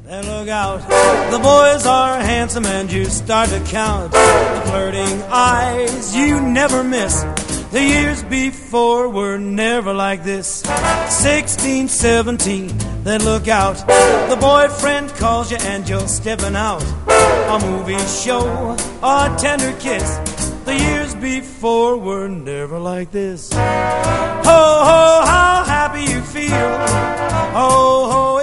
Then look out, the boys are handsome and you start to count the flirting eyes you never miss. The years before were never like this. 16, 17, then look out, the boyfriend calls you and you're stepping out. A movie show, a tender kiss. The years before were never like this. Ho, ho, how happy you feel. Ho, ho,